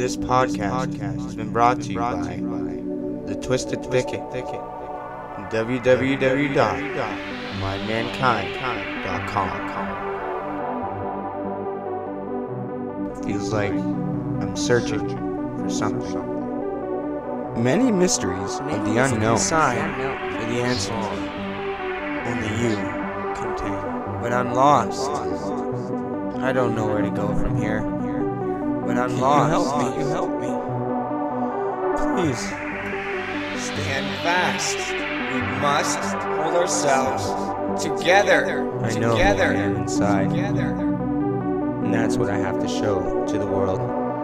This podcast has been brought to you by The Twisted Thicket and www.mymankind.com. Feels like I'm searching for something. Many mysteries of the unknown sign for the answers only you contain. But I'm lost. I don't know where to go from here. But I'm lost. Can you help me? Please. Stand fast. We must hold ourselves together. I know who I am inside. And that's what I have to show to the world.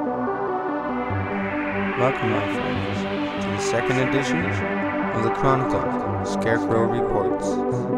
Welcome, my friends, to the second edition of the Chronicle Scarecrow Reports.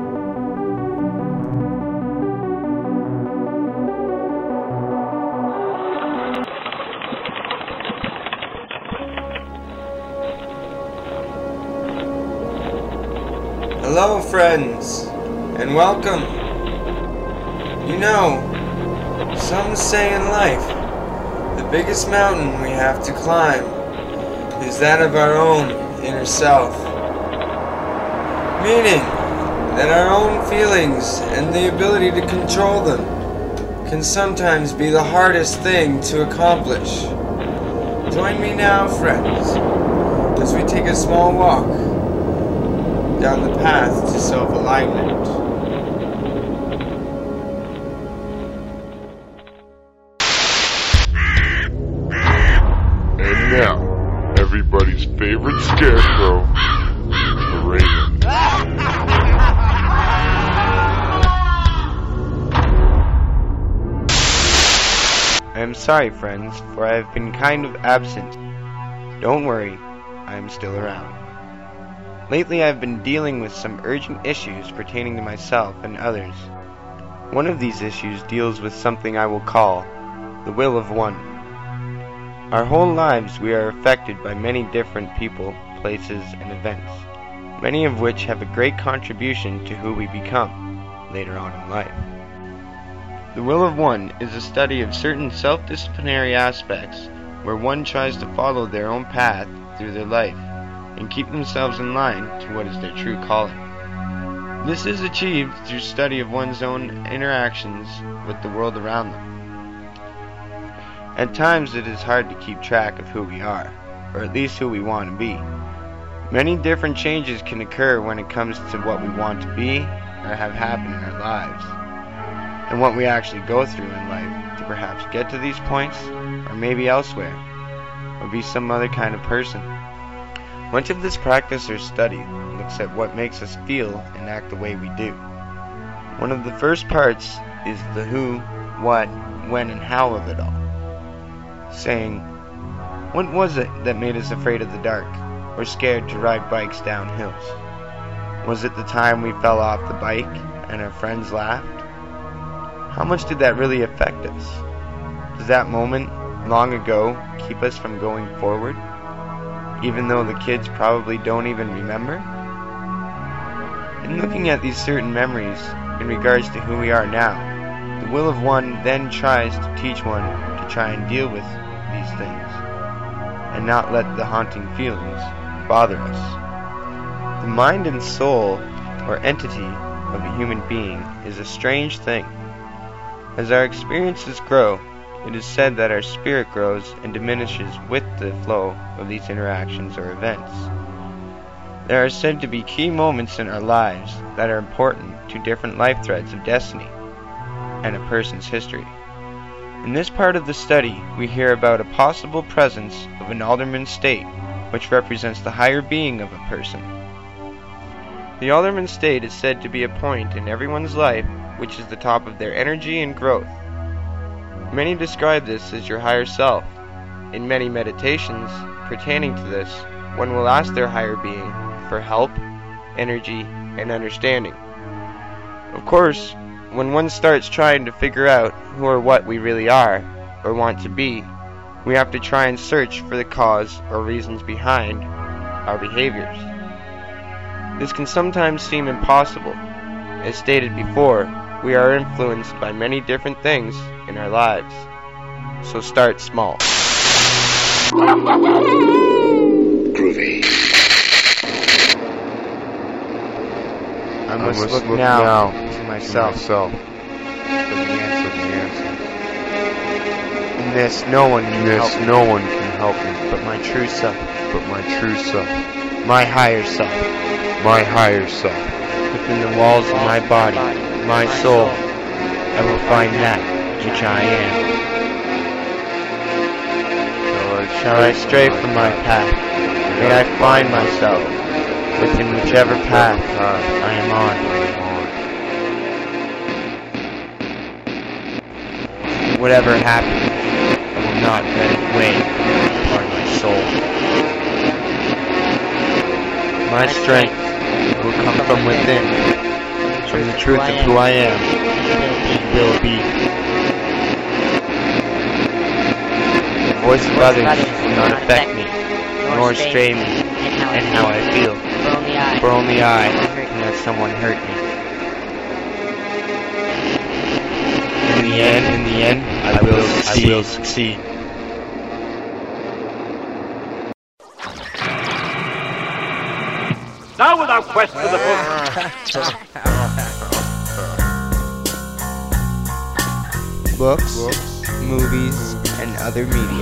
Hello, friends, and welcome. You know, some say in life, the biggest mountain we have to climb is that of our own inner self. Meaning that our own feelings and the ability to control them can sometimes be the hardest thing to accomplish. Join me now, friends, as we take a small walk down the path to self-alignment. And now, everybody's favorite scarecrow, the Raven. I am sorry, friends, for I have been kind of absent. Don't worry, I am still around. Lately, I've been dealing with some urgent issues pertaining to myself and others. One of these issues deals with something I will call the will of one. Our whole lives we are affected by many different people, places, and events, many of which have a great contribution to who we become later on in life. The will of one is a study of certain self-disciplinary aspects where one tries to follow their own path through their life and keep themselves in line to what is their true calling. This is achieved through study of one's own interactions with the world around them. At times it is hard to keep track of who we are, or at least who we want to be. Many different changes can occur when it comes to what we want to be or have happen in our lives, and what we actually go through in life to perhaps get to these points, or maybe elsewhere, or be some other kind of person. Much of this practice or study looks at what makes us feel and act the way we do. One of the first parts is the who, what, when, and how of it all. Saying, what was it that made us afraid of the dark, or scared to ride bikes down hills? Was it the time we fell off the bike and our friends laughed? How much did that really affect us? Does that moment, long ago, keep us from going forward, even though the kids probably don't even remember? In looking at these certain memories in regards to who we are now, the will of one then tries to teach one to try and deal with these things, and not let the haunting feelings bother us. The mind and soul, or entity, of a human being is a strange thing. As our experiences grow, it is said that our spirit grows and diminishes with the flow of these interactions or events. There are said to be key moments in our lives that are important to different life threads of destiny and a person's history. In this part of the study, we hear about a possible presence of an Alderman state, which represents the higher being of a person. The Alderman state is said to be a point in everyone's life which is the top of their energy and growth. Many describe this as your higher self. In many meditations pertaining to this, one will ask their higher being for help, energy, and understanding. Of course, when one starts trying to figure out who or what we really are, or want to be, we have to try and search for the cause or reasons behind our behaviors. This can sometimes seem impossible. As stated before, we are influenced by many different things in our lives. So start small. Groovy. I must look now to myself for for the the answer. answer. In this, no one In can this, help me, no one can help me but my true self, but my true self, my higher self. my higher self. Within the walls of my body, my soul, I will find that which I am. Shall I stray from my path? May I find myself within whichever path I am on. Whatever happens, I will not let it weigh upon my soul. My strength will come from within, from the truth of who I am and will be. The voice of others will not affect me, nor stray me, and how I feel, for only I can let someone hurt me. In the end, I will succeed. Now without question to the book. Books, movies, and other media.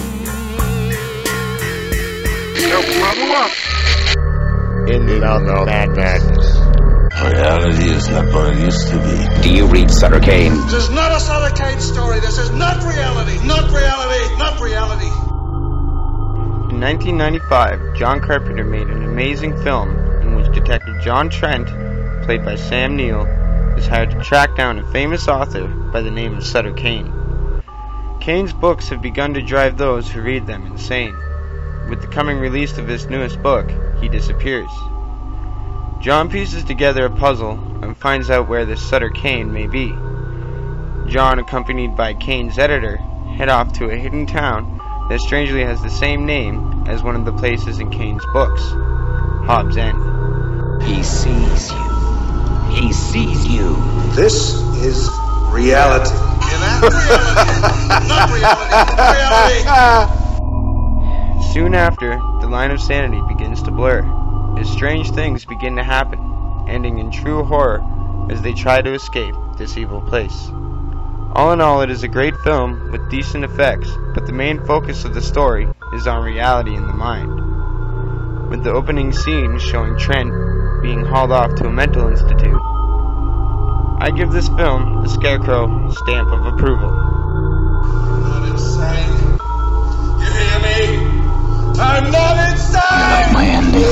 In the madness. Reality is not what it used to be. Do you read Sutter Kane? This is not a Sutter Kane story. This is not reality. Not reality. Not reality. In 1995, John Carpenter made an amazing film in which Detective John Trent, played by Sam Neill, is hired to track down a famous author by the name of Sutter Kane. Kane's books have begun to drive those who read them insane. With the coming release of his newest book, he disappears. John pieces together a puzzle and finds out where this Sutter Kane may be. John, accompanied by Kane's editor, head off to a hidden town that strangely has the same name as one of the places in Kane's books, Hobbs End. He sees you. He sees you. This is reality. Not reality. Not reality. Soon after, the line of sanity begins to blur, as strange things begin to happen, ending in true horror as they try to escape this evil place. All in all, it is a great film with decent effects, but the main focus of the story is on reality in the mind, with the opening scene showing Trent being hauled off to a mental institute. I give this film the Scarecrow stamp of approval. I'm not insane. You hear me? I'm not insane! My ending.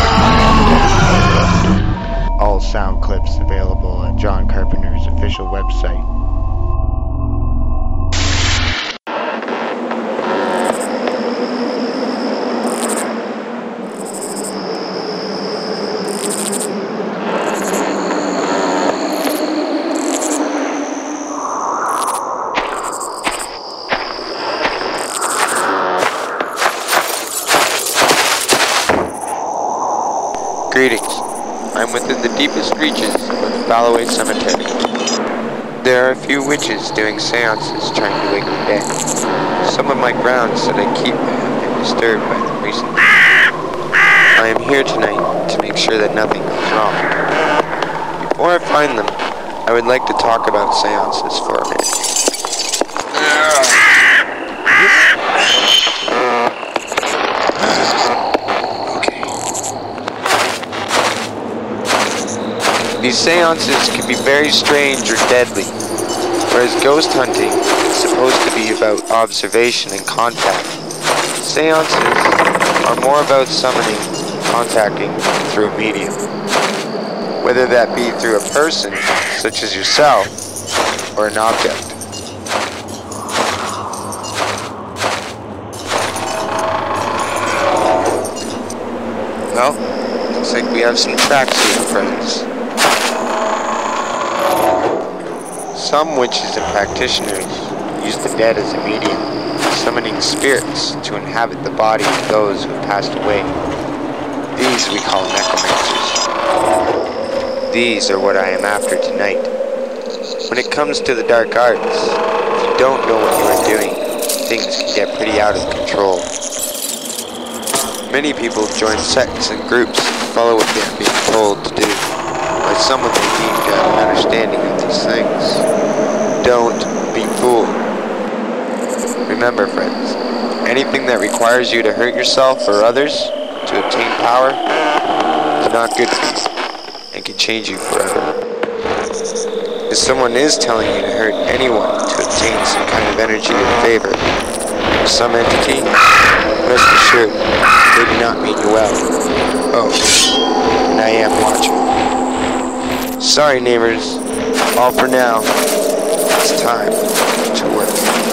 All sound clips available at John Carpenter's official website. Greetings. I'm within the deepest reaches of the Falloway Cemetery. There are a few witches doing seances trying to wake the dead. Some of my grounds that I keep have been disturbed by them recently. I am here tonight to make sure that nothing goes wrong. Before I find them, I would like to talk about seances for a minute. These seances can be very strange or deadly, whereas ghost hunting is supposed to be about observation and contact. Seances are more about summoning, contacting through a medium, whether that be through a person, such as yourself, or an object. Well, looks like we have some tracks here, friends. Some witches and practitioners use the dead as a medium, summoning spirits to inhabit the body of those who have passed away. These we call necromancers. These are what I am after tonight. When it comes to the dark arts, if you don't know what you are doing, things can get pretty out of control. Many people join sects and groups and follow what they are being told to do, by someone they deem to have an understanding of these things. Don't be fooled. Remember, friends, anything that requires you to hurt yourself or others to obtain power is not good for you and can change you forever. If someone is telling you to hurt anyone to obtain some kind of energy or favor, or some entity, rest assured, they do not mean you well. Oh, and I am watching. Sorry, neighbors. All for now. It's time to work.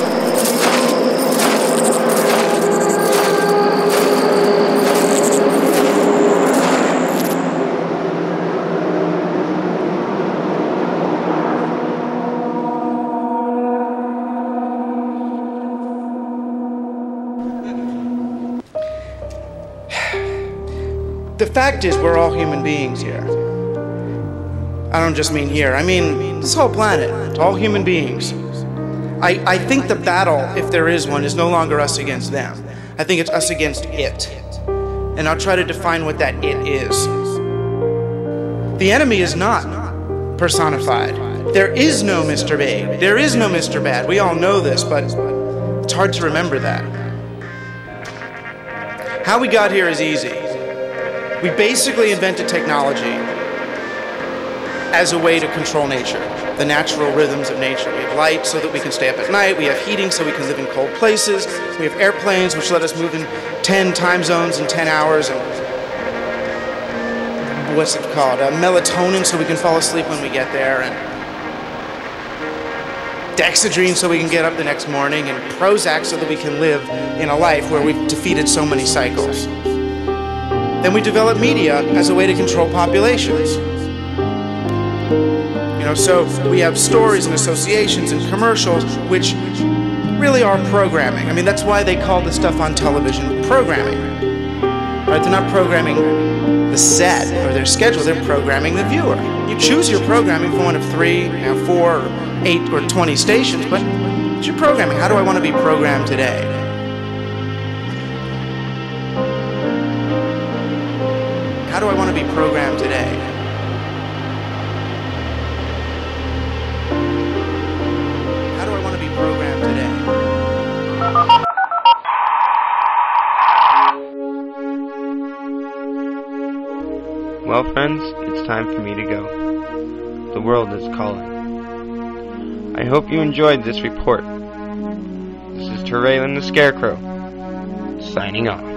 The fact is, we're all human beings here. I don't just mean here, I mean this whole planet, all human beings. I think the battle, if there is one, is no longer us against them. I think it's us against it. And I'll try to define what that it is. The enemy is not personified. There is no Mr. Big. There is no Mr. Bad. We all know this, but it's hard to remember that. How we got here is easy. We basically invented technology as a way to control nature, the natural rhythms of nature. We have light so that we can stay up at night. We have heating so we can live in cold places. We have airplanes which let us move in 10 time zones in 10 hours. And what's it called? Melatonin so we can fall asleep when we get there. And Dexedrine so we can get up the next morning. And Prozac so that we can live in a life where we've defeated so many cycles. Then we developed media as a way to control populations. So we have stories and associations and commercials which really are programming. I mean, that's why they call the stuff on television programming. Right? They're not programming the set or their schedule, they're programming the viewer. You choose your programming from one of 3, 4, 8, or 20 stations, but it's your programming. How do I want to be programmed today? How do I want to be programmed today? How do I want to be programmed today? Well, friends, it's time for me to go. The world is calling. I hope you enjoyed this report. This is Terraylan the Scarecrow, signing off.